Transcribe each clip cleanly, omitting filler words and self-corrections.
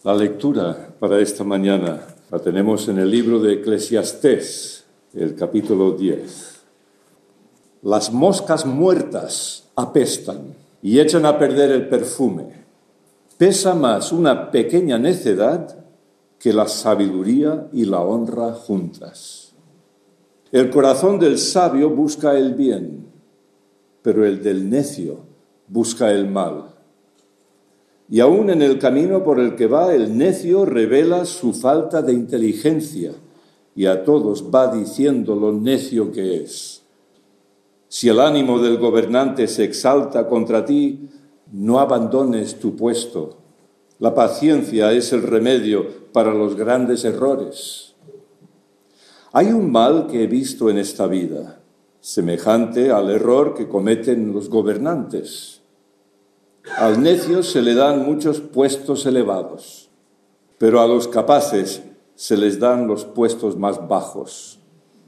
La lectura para esta mañana la tenemos en el libro de Eclesiastés, el capítulo 10. Las moscas muertas apestan y echan a perder el perfume. Pesa más una pequeña necedad que la sabiduría y la honra juntas. El corazón del sabio busca el bien, pero el del necio busca el mal. Y aún en el camino por el que va, el necio revela su falta de inteligencia y a todos va diciendo lo necio que es. Si el ánimo del gobernante se exalta contra ti, no abandones tu puesto. La paciencia es el remedio para los grandes errores. Hay un mal que he visto en esta vida, semejante al error que cometen los gobernantes. Al necio se le dan muchos puestos elevados, pero a los capaces se les dan los puestos más bajos.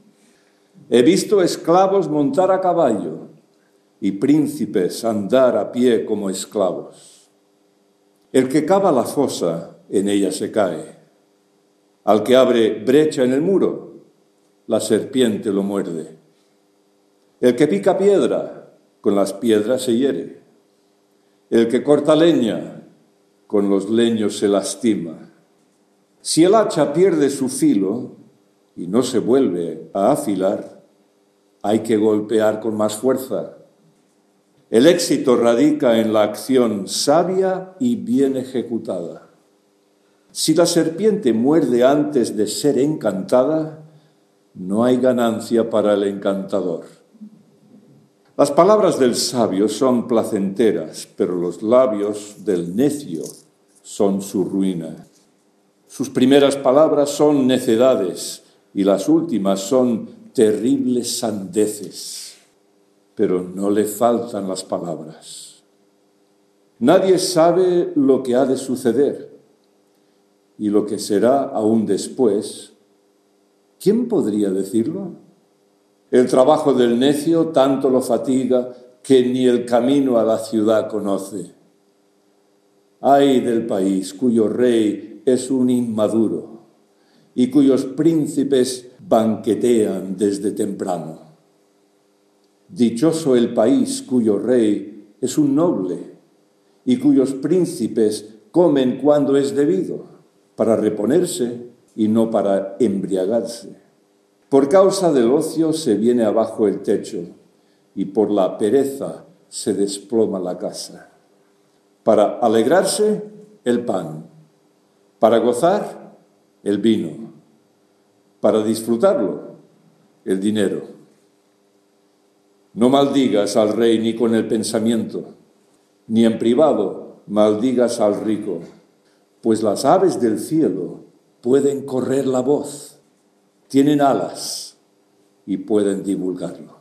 He visto esclavos montar a caballo y príncipes andar a pie como esclavos. El que cava la fosa, en ella se cae. Al que abre brecha en el muro, la serpiente lo muerde. El que pica piedra, con las piedras se hiere. El que corta leña, con los leños se lastima. Si el hacha pierde su filo y no se vuelve a afilar, hay que golpear con más fuerza. El éxito radica en la acción sabia y bien ejecutada. Si la serpiente muerde antes de ser encantada, no hay ganancia para el encantador. Las palabras del sabio son placenteras, pero los labios del necio son su ruina. Sus primeras palabras son necedades y las últimas son terribles sandeces, pero no le faltan las palabras. Nadie sabe lo que ha de suceder y lo que será aún después. ¿Quién podría decirlo? El trabajo del necio tanto lo fatiga que ni el camino a la ciudad conoce. Ay del país cuyo rey es un inmaduro y cuyos príncipes banquetean desde temprano. Dichoso el país cuyo rey es un noble y cuyos príncipes comen cuando es debido, para reponerse y no para embriagarse. Por causa del ocio se viene abajo el techo y por la pereza se desploma la casa. Para alegrarse, el pan. Para gozar, el vino. Para disfrutarlo, el dinero. No maldigas al rey ni con el pensamiento, ni en privado maldigas al rico, pues las aves del cielo pueden correr la voz. Tienen alas y pueden divulgarlo.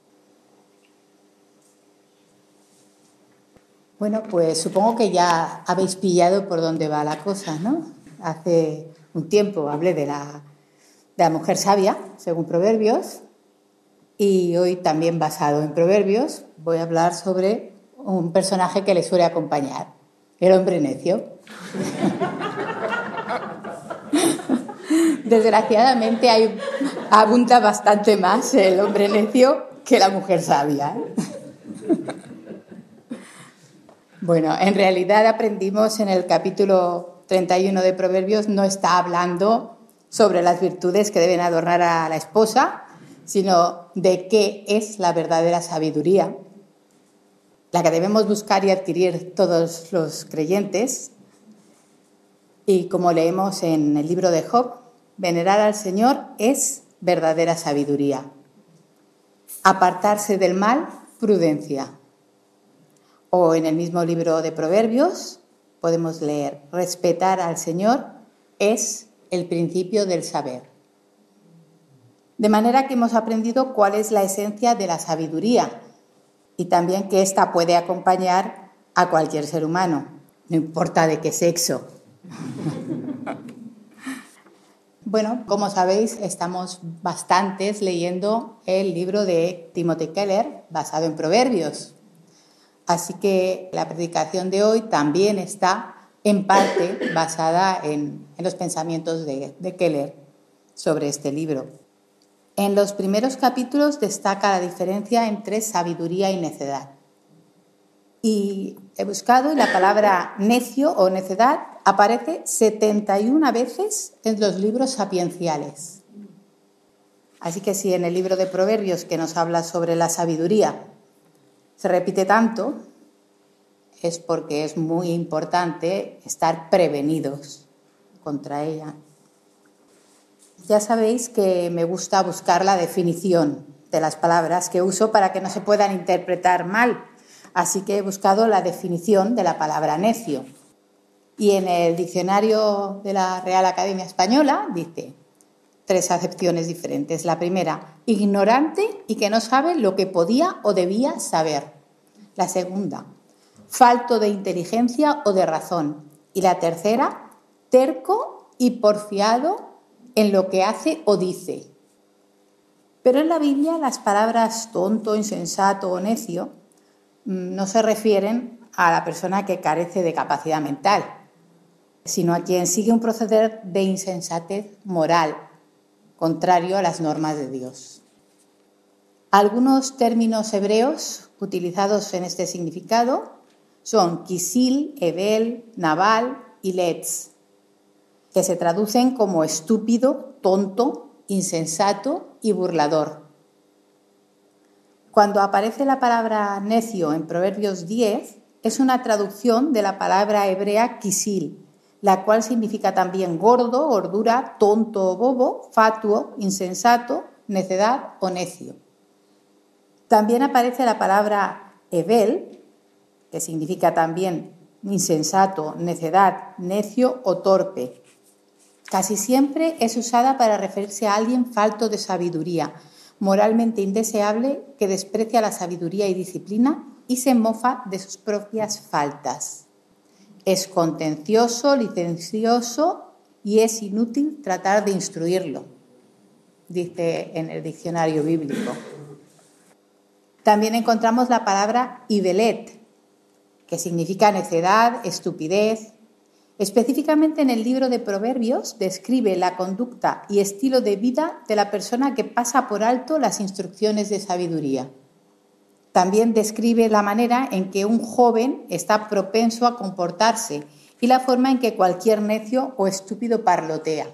Bueno, pues supongo que ya habéis pillado por dónde va la cosa, ¿no? Hace un tiempo hablé de la mujer sabia, según Proverbios, y hoy también basado en Proverbios voy a hablar sobre un personaje que le suele acompañar, el hombre necio. Desgraciadamente abunda bastante más el hombre necio que la mujer sabia. Bueno, en realidad aprendimos en el capítulo 31 de Proverbios, no está hablando sobre las virtudes que deben adornar a la esposa, sino de qué es la verdadera sabiduría, la que debemos buscar y adquirir todos los creyentes. Y como leemos en el libro de Job, venerar al Señor es verdadera sabiduría. Apartarse del mal, prudencia. O en el mismo libro de Proverbios podemos leer, respetar al Señor es el principio del saber. De manera que hemos aprendido cuál es la esencia de la sabiduría y también que ésta puede acompañar a cualquier ser humano, no importa de qué sexo. Bueno, como sabéis, estamos bastantes leyendo el libro de Timothy Keller, basado en Proverbios. Así que la predicación de hoy también está en parte basada en los pensamientos de Keller sobre este libro. En los primeros capítulos destaca la diferencia entre sabiduría y necedad. Y he buscado y la palabra necio o necedad aparece 71 veces en los libros sapienciales. Así que si en el libro de Proverbios, que nos habla sobre la sabiduría, se repite tanto, es porque es muy importante estar prevenidos contra ella. Ya sabéis que me gusta buscar la definición de las palabras que uso para que no se puedan interpretar mal. Así que he buscado la definición de la palabra necio. Y en el diccionario de la Real Academia Española dice 3 acepciones diferentes. La primera, ignorante y que no sabe lo que podía o debía saber. La segunda, falto de inteligencia o de razón. Y la tercera, terco y porfiado en lo que hace o dice. Pero en la Biblia las palabras tonto, insensato o necio no se refieren a la persona que carece de capacidad mental, sino a quien sigue un proceder de insensatez moral, contrario a las normas de Dios. Algunos términos hebreos utilizados en este significado son kisil, evel, nabal y letz, que se traducen como estúpido, tonto, insensato y burlador. Cuando aparece la palabra necio en Proverbios 10, es una traducción de la palabra hebrea kisil, la cual significa también gordo, gordura, tonto o bobo, fatuo, insensato, necedad o necio. También aparece la palabra evel, que significa también insensato, necedad, necio o torpe. Casi siempre es usada para referirse a alguien falto de sabiduría, moralmente indeseable, que desprecia la sabiduría y disciplina y se mofa de sus propias faltas. Es contencioso, licencioso y es inútil tratar de instruirlo, dice en el diccionario bíblico. También encontramos la palabra ibelet, que significa necedad, estupidez. Específicamente en el libro de Proverbios describe la conducta y estilo de vida de la persona que pasa por alto las instrucciones de sabiduría. También describe la manera en que un joven está propenso a comportarse y la forma en que cualquier necio o estúpido parlotea.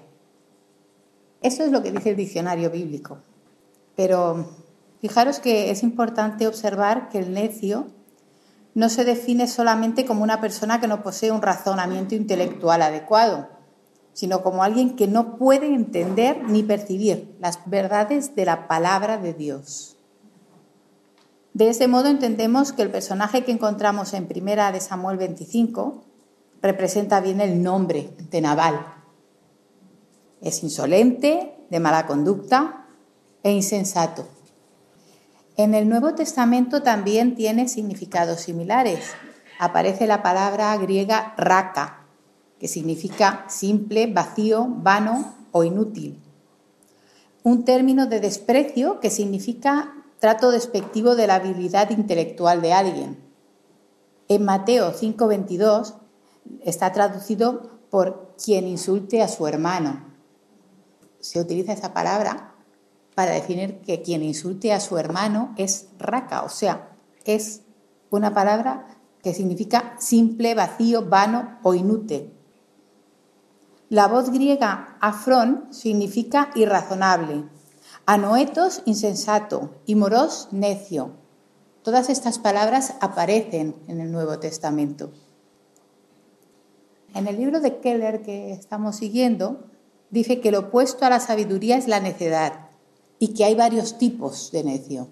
Eso es lo que dice el diccionario bíblico. Pero fijaros que es importante observar que el necio no se define solamente como una persona que no posee un razonamiento intelectual adecuado, sino como alguien que no puede entender ni percibir las verdades de la palabra de Dios. De ese modo entendemos que el personaje que encontramos en 1 Samuel 25 representa bien el nombre de Nabal. Es insolente, de mala conducta e insensato. En el Nuevo Testamento también tiene significados similares. Aparece la palabra griega raka, que significa simple, vacío, vano o inútil. Un término de desprecio que significa trato despectivo de la habilidad intelectual de alguien. En Mateo 5:22 está traducido por quien insulte a su hermano. Se utiliza esa palabra para definir que quien insulte a su hermano es raka, o sea, es una palabra que significa simple, vacío, vano o inútil. La voz griega afrón significa irrazonable, anoetos insensato y moros necio. Todas estas palabras aparecen en el Nuevo Testamento. En el libro de Keller que estamos siguiendo, dice que lo opuesto a la sabiduría es la necedad y que hay varios tipos de necio.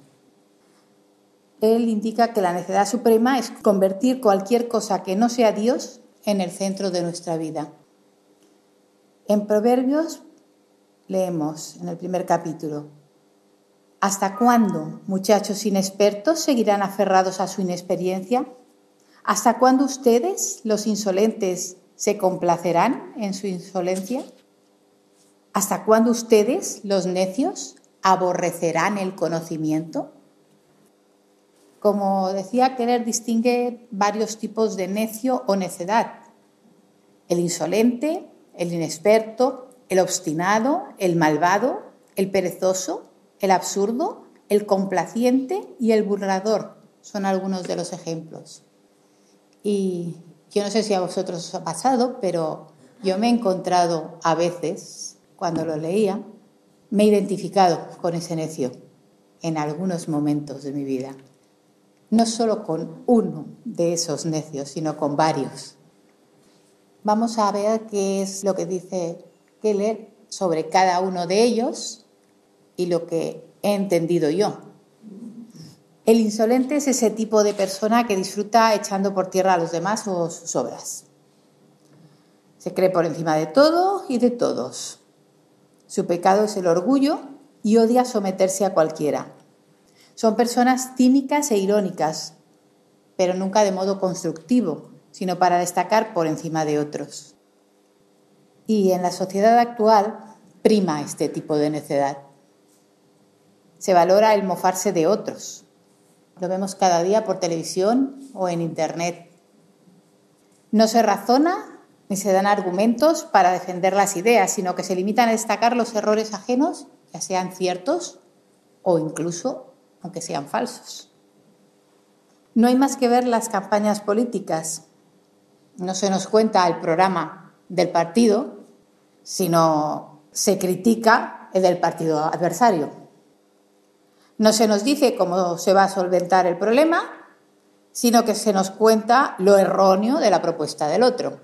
Él indica que la necedad suprema es convertir cualquier cosa que no sea Dios en el centro de nuestra vida. En Proverbios leemos en el primer capítulo: ¿hasta cuándo, muchachos inexpertos, seguirán aferrados a su inexperiencia? ¿Hasta cuándo ustedes, los insolentes, se complacerán en su insolencia? ¿Hasta cuándo ustedes, los necios, aborrecerán el conocimiento? Como decía, Keller distingue varios tipos de necio o necedad. el insolente, el inexperto, el obstinado, el malvado, el perezoso, el absurdo, el complaciente y el burlador. Son algunos de los ejemplos. Y yo no sé si a vosotros os ha pasado, pero yo me he encontrado a veces, cuando lo leía, me he identificado con ese necio en algunos momentos de mi vida. No solo con uno de esos necios, sino con varios. Vamos a ver qué es lo que dice Keller sobre cada uno de ellos y lo que he entendido yo. El insolente es ese tipo de persona que disfruta echando por tierra a los demás o sus obras. Se cree por encima de todo y de todos. Su pecado es el orgullo y odia someterse a cualquiera. Son personas cínicas e irónicas, pero nunca de modo constructivo, sino para destacar por encima de otros. Y en la sociedad actual prima este tipo de necedad. Se valora el mofarse de otros. Lo vemos cada día por televisión o en Internet. No se razona ni se dan argumentos para defender las ideas, sino que se limitan a destacar los errores ajenos, ya sean ciertos o incluso aunque sean falsos. No hay más que ver las campañas políticas. No se nos cuenta el programa del partido, sino se critica el del partido adversario. No se nos dice cómo se va a solventar el problema, sino que se nos cuenta lo erróneo de la propuesta del otro.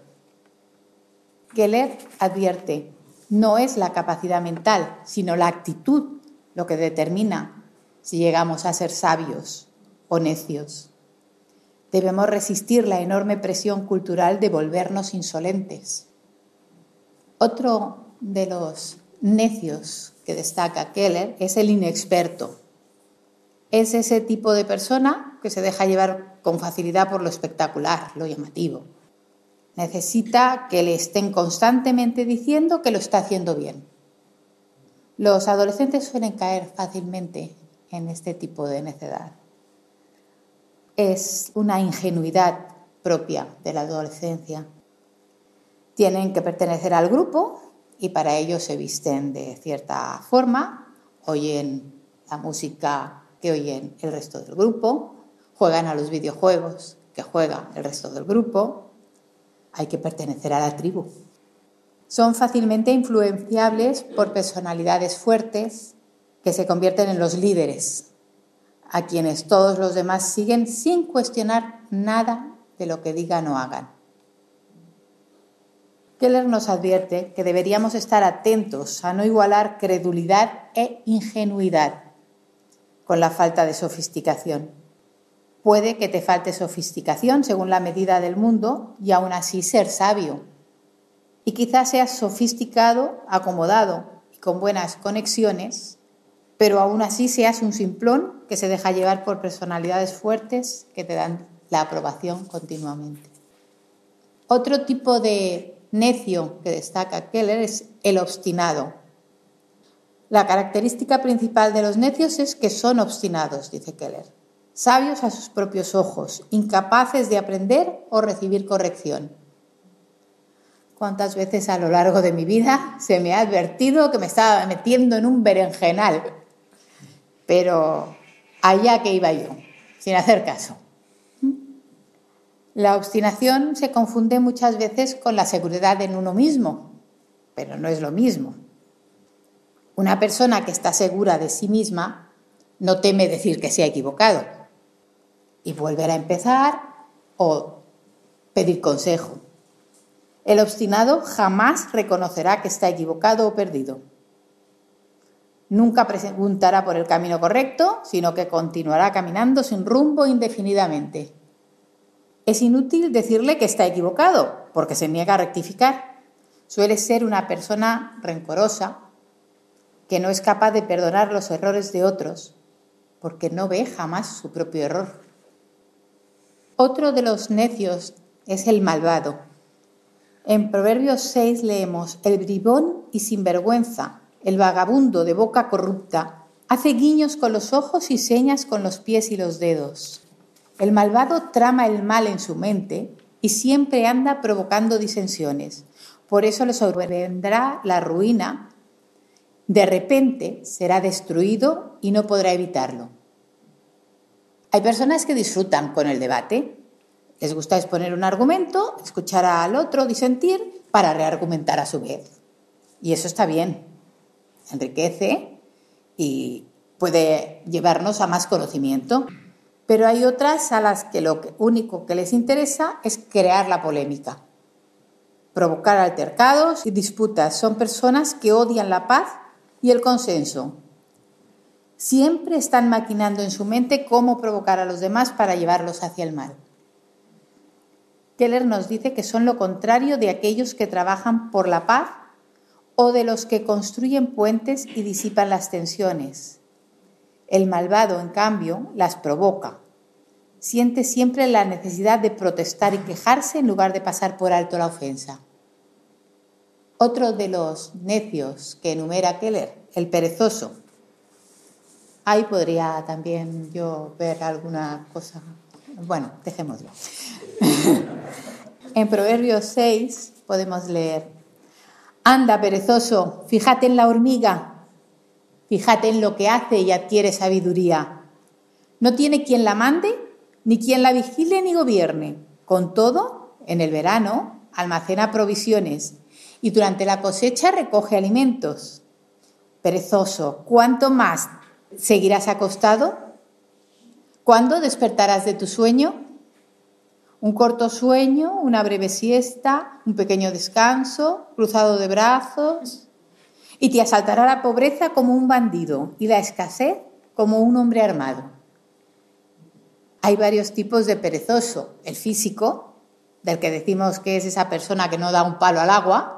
Keller advierte, no es la capacidad mental, sino la actitud lo que determina si llegamos a ser sabios o necios. Debemos resistir la enorme presión cultural de volvernos insolentes. Otro de los necios que destaca Keller es el inexperto. Es ese tipo de persona que se deja llevar con facilidad por lo espectacular, lo llamativo. Necesita que le estén constantemente diciendo que lo está haciendo bien. Los adolescentes suelen caer fácilmente en este tipo de necedad. Es una ingenuidad propia de la adolescencia. Tienen que pertenecer al grupo y para ello se visten de cierta forma, oyen la música que oyen el resto del grupo, juegan a los videojuegos que juega el resto del grupo. Hay que pertenecer a la tribu. Son fácilmente influenciables por personalidades fuertes que se convierten en los líderes, a quienes todos los demás siguen sin cuestionar nada de lo que digan o hagan. Keller nos advierte que deberíamos estar atentos a no igualar credulidad e ingenuidad con la falta de sofisticación. Puede que te falte sofisticación según la medida del mundo y aún así ser sabio. Y quizás seas sofisticado, acomodado y con buenas conexiones, pero aún así seas un simplón que se deja llevar por personalidades fuertes que te dan la aprobación continuamente. Otro tipo de necio que destaca Keller es el obstinado. La característica principal de los necios es que son obstinados, dice Keller, sabios a sus propios ojos, incapaces de aprender o recibir corrección. ¿Cuántas veces a lo largo de mi vida se me ha advertido que me estaba metiendo en un berenjenal? Pero allá que iba yo, sin hacer caso. La obstinación se confunde muchas veces con la seguridad en uno mismo, pero no es lo mismo. Una persona que está segura de sí misma no teme decir que se ha equivocado y volver a empezar o pedir consejo. El obstinado jamás reconocerá que está equivocado o perdido. Nunca preguntará por el camino correcto, sino que continuará caminando sin rumbo indefinidamente. Es inútil decirle que está equivocado, porque se niega a rectificar. Suele ser una persona rencorosa, que no es capaz de perdonar los errores de otros, porque no ve jamás su propio error. Otro de los necios es el malvado. En Proverbios 6 leemos: el bribón y sinvergüenza, el vagabundo de boca corrupta, hace guiños con los ojos y señas con los pies y los dedos. El malvado trama el mal en su mente y siempre anda provocando disensiones. Por eso le sobrevendrá la ruina. De repente será destruido y no podrá evitarlo. Hay personas que disfrutan con el debate. Les gusta exponer un argumento, escuchar al otro disentir para reargumentar a su vez. Y eso está bien. Enriquece y puede llevarnos a más conocimiento. Pero hay otras a las que lo único que les interesa es crear la polémica, provocar altercados y disputas. Son personas que odian la paz y el consenso. Siempre están maquinando en su mente cómo provocar a los demás para llevarlos hacia el mal. Keller nos dice que son lo contrario de aquellos que trabajan por la paz o de los que construyen puentes y disipan las tensiones. El malvado, en cambio, las provoca. Siente siempre la necesidad de protestar y quejarse en lugar de pasar por alto la ofensa. Otro de los necios que enumera Keller, el perezoso. Ahí podría también yo ver alguna cosa. Bueno, dejémoslo. En Proverbios 6 podemos leer: anda, perezoso, fíjate en la hormiga, fíjate en lo que hace y adquiere sabiduría. No tiene quien la mande, ni quien la vigile ni gobierne. Con todo, en el verano almacena provisiones y durante la cosecha recoge alimentos. Perezoso, ¿cuánto más seguirás acostado? ¿Cuándo despertarás de tu sueño? Un corto sueño, una breve siesta, un pequeño descanso, cruzado de brazos, y te asaltará la pobreza como un bandido y la escasez como un hombre armado. Hay varios tipos de perezoso. El físico, del que decimos que es esa persona que no da un palo al agua,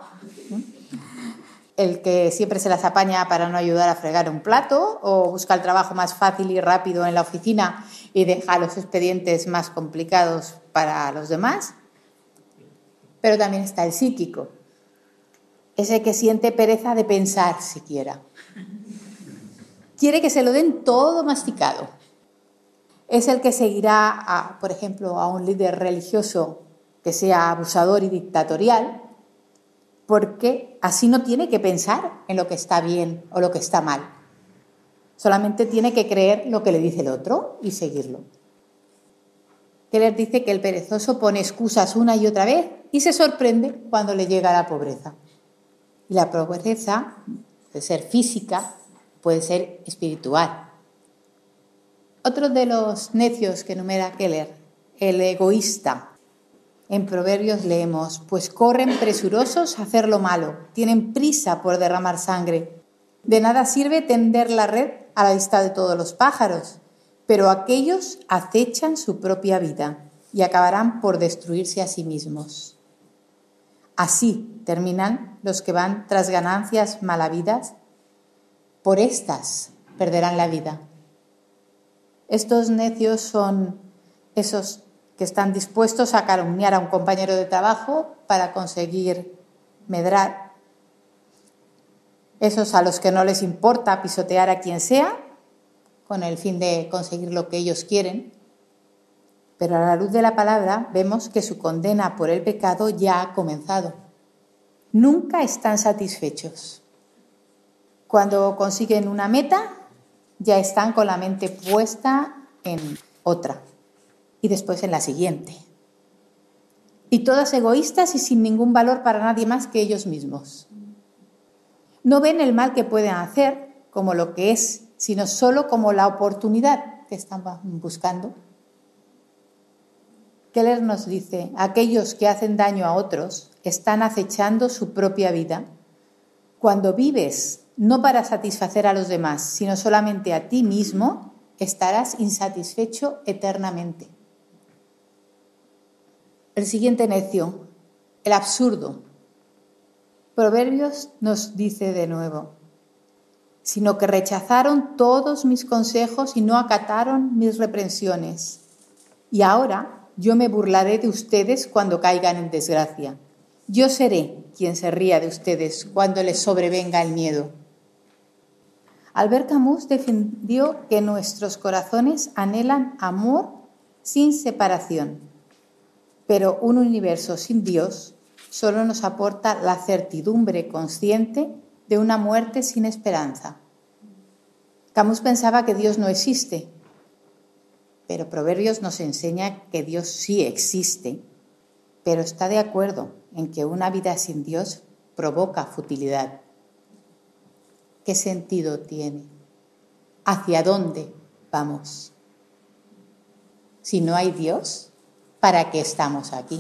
el que siempre se las apaña para no ayudar a fregar un plato o busca el trabajo más fácil y rápido en la oficina y deja los expedientes más complicados para los demás. Pero también está el psíquico, ese que siente pereza de pensar siquiera. Quiere que se lo den todo masticado. Es el que seguirá, por ejemplo, a un líder religioso que sea abusador y dictatorial, porque así no tiene que pensar en lo que está bien o lo que está mal. Solamente tiene que creer lo que le dice el otro y seguirlo. Keller dice que el perezoso pone excusas una y otra vez y se sorprende cuando le llega la pobreza. Y la pobreza puede ser física, puede ser espiritual. Otro de los necios que enumera Keller, el egoísta. En Proverbios leemos: pues corren presurosos a hacer lo malo, tienen prisa por derramar sangre. De nada sirve tender la red a la vista de todos los pájaros, pero aquellos acechan su propia vida y acabarán por destruirse a sí mismos. Así terminan los que van tras ganancias malavidas, por estas perderán la vida. Estos necios son esos que están dispuestos a calumniar a un compañero de trabajo para conseguir medrar. Esos a los que no les importa pisotear a quien sea con el fin de conseguir lo que ellos quieren. Pero a la luz de la palabra vemos que su condena por el pecado ya ha comenzado. Nunca están satisfechos. Cuando consiguen una meta, ya están con la mente puesta en otra y después en la siguiente. Y todas egoístas y sin ningún valor para nadie más que ellos mismos. No ven el mal que pueden hacer como lo que es, sino solo como la oportunidad que están buscando. Keller nos dice: aquellos que hacen daño a otros están acechando su propia vida. Cuando vives no para satisfacer a los demás, sino solamente a ti mismo, estarás insatisfecho eternamente. El siguiente necio, el absurdo. Proverbios nos dice de nuevo: sino que rechazaron todos mis consejos y no acataron mis reprensiones. Y ahora yo me burlaré de ustedes cuando caigan en desgracia. Yo seré quien se ría de ustedes cuando les sobrevenga el miedo. Albert Camus defendió que nuestros corazones anhelan amor sin separación. Pero un universo sin Dios solo nos aporta la certidumbre consciente de una muerte sin esperanza. Camus pensaba que Dios no existe, pero Proverbios nos enseña que Dios sí existe, pero está de acuerdo en que una vida sin Dios provoca futilidad. ¿Qué sentido tiene? ¿Hacia dónde vamos? Si no hay Dios, ¿para qué estamos aquí?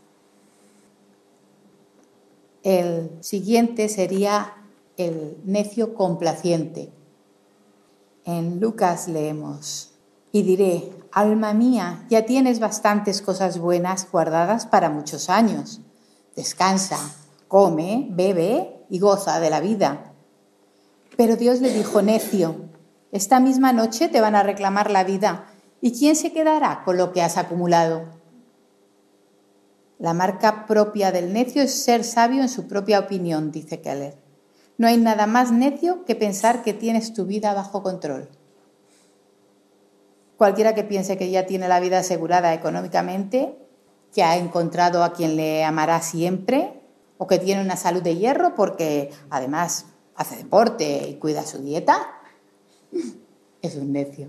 El siguiente sería el necio complaciente. En Lucas leemos: y diré, alma mía, ya tienes bastantes cosas buenas guardadas para muchos años. Descansa, come, bebe y goza de la vida. Pero Dios le dijo, necio, esta misma noche te van a reclamar la vida. ¿Y quién se quedará con lo que has acumulado? La marca propia del necio es ser sabio en su propia opinión, dice Keller. No hay nada más necio que pensar que tienes tu vida bajo control. Cualquiera que piense que ya tiene la vida asegurada económicamente, que ha encontrado a quien le amará siempre, o que tiene una salud de hierro porque además hace deporte y cuida su dieta, es un necio.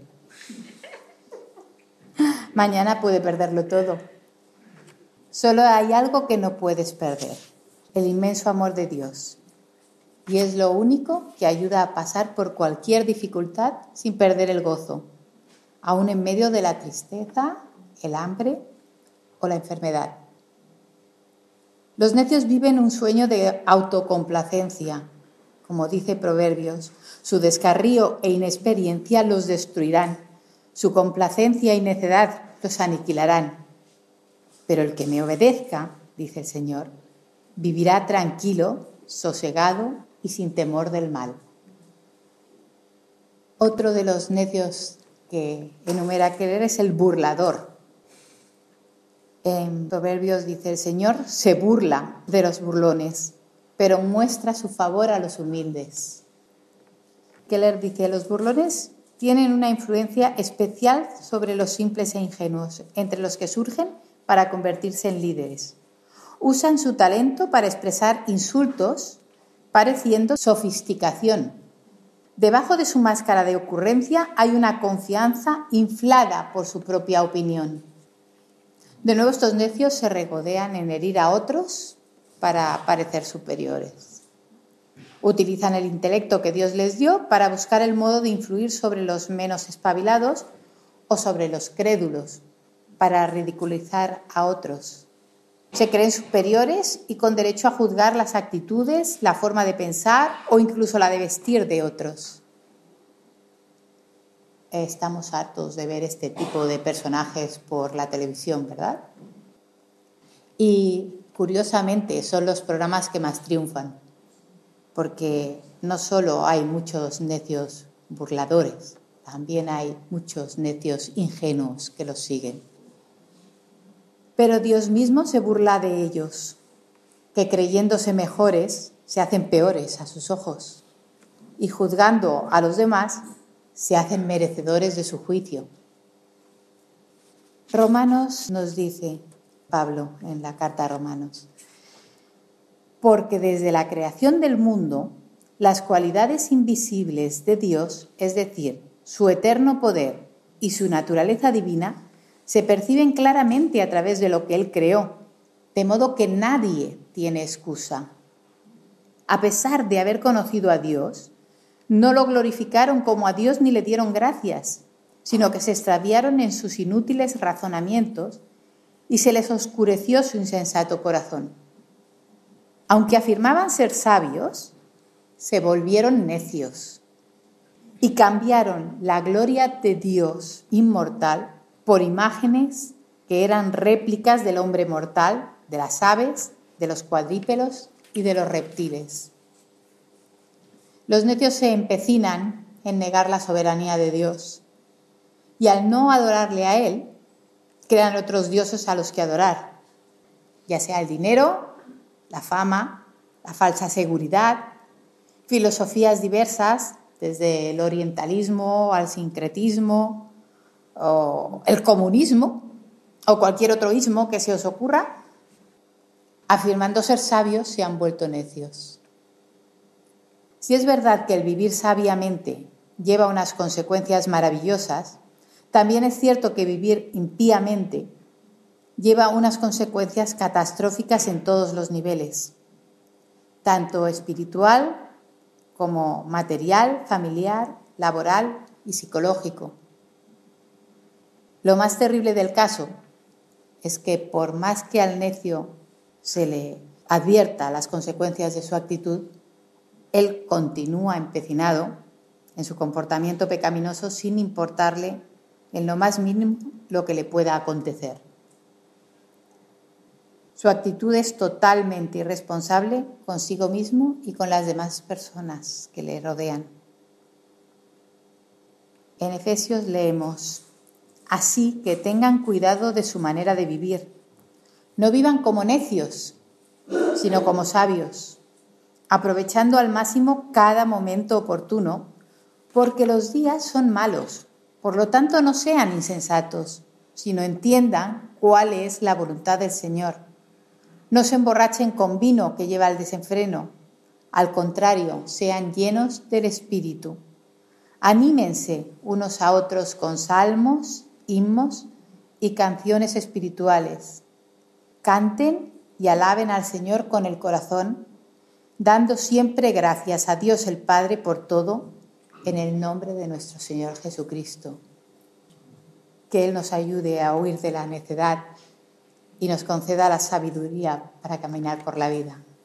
Mañana puede perderlo todo. Solo hay algo que no puedes perder, el inmenso amor de Dios. Y es lo único que ayuda a pasar por cualquier dificultad sin perder el gozo, aún en medio de la tristeza, el hambre o la enfermedad. Los necios viven un sueño de autocomplacencia. Como dice Proverbios, su descarrío e inexperiencia los destruirán, su complacencia y necedad los aniquilarán. Pero el que me obedezca, dice el Señor, vivirá tranquilo, sosegado y sin temor del mal. Otro de los necios que enumera Keller es el burlador. En Proverbios dice, el Señor se burla de los burlones, pero muestra su favor a los humildes. Keller dice, los burlones tienen una influencia especial sobre los simples e ingenuos, entre los que surgen para convertirse en líderes. Usan su talento para expresar insultos pareciendo sofisticación. Debajo de su máscara de ocurrencia hay una confianza inflada por su propia opinión. De nuevo, estos necios se regodean en herir a otros para parecer superiores. Utilizan el intelecto que Dios les dio para buscar el modo de influir sobre los menos espabilados o sobre los crédulos, para ridiculizar a otros. Se creen superiores y con derecho a juzgar las actitudes, la forma de pensar o incluso la de vestir de otros. Estamos hartos de ver este tipo de personajes por la televisión, ¿verdad? Y curiosamente son los programas que más triunfan, porque no solo hay muchos necios burladores, también hay muchos necios ingenuos que los siguen. Pero Dios mismo se burla de ellos, que creyéndose mejores se hacen peores a sus ojos y juzgando a los demás se hacen merecedores de su juicio. Romanos nos dice, Pablo en la carta a Romanos, porque desde la creación del mundo, las cualidades invisibles de Dios, es decir, su eterno poder y su naturaleza divina, se perciben claramente a través de lo que Él creó, de modo que nadie tiene excusa. A pesar de haber conocido a Dios, no lo glorificaron como a Dios ni le dieron gracias, sino que se extraviaron en sus inútiles razonamientos y se les oscureció su insensato corazón. Aunque afirmaban ser sabios, se volvieron necios y cambiaron la gloria de Dios inmortal por imágenes que eran réplicas del hombre mortal, de las aves, de los cuadrúpedos y de los reptiles. Los necios se empecinan en negar la soberanía de Dios y al no adorarle a Él, crean otros dioses a los que adorar, ya sea el dinero, la fama, la falsa seguridad, filosofías diversas, desde el orientalismo al sincretismo, o el comunismo o cualquier otro ismo que se os ocurra, afirmando ser sabios se han vuelto necios. Si es verdad que el vivir sabiamente lleva unas consecuencias maravillosas, también es cierto que vivir impíamente lleva unas consecuencias catastróficas en todos los niveles, tanto espiritual como material, familiar, laboral y psicológico. Lo más terrible del caso es que por más que al necio se le advierta las consecuencias de su actitud, él continúa empecinado en su comportamiento pecaminoso sin importarle en lo más mínimo lo que le pueda acontecer. Su actitud es totalmente irresponsable consigo mismo y con las demás personas que le rodean. En Efesios leemos: así que tengan cuidado de su manera de vivir. No vivan como necios, sino como sabios, aprovechando al máximo cada momento oportuno, porque los días son malos. Por lo tanto, no sean insensatos, sino entiendan cuál es la voluntad del Señor. No se emborrachen con vino que lleva al desenfreno. Al contrario, sean llenos del Espíritu. Anímense unos a otros con salmos, himnos y canciones espirituales. Canten y alaben al Señor con el corazón, dando siempre gracias a Dios el Padre por todo, en el nombre de nuestro Señor Jesucristo. Que Él nos ayude a huir de la necedad y nos conceda la sabiduría para caminar por la vida.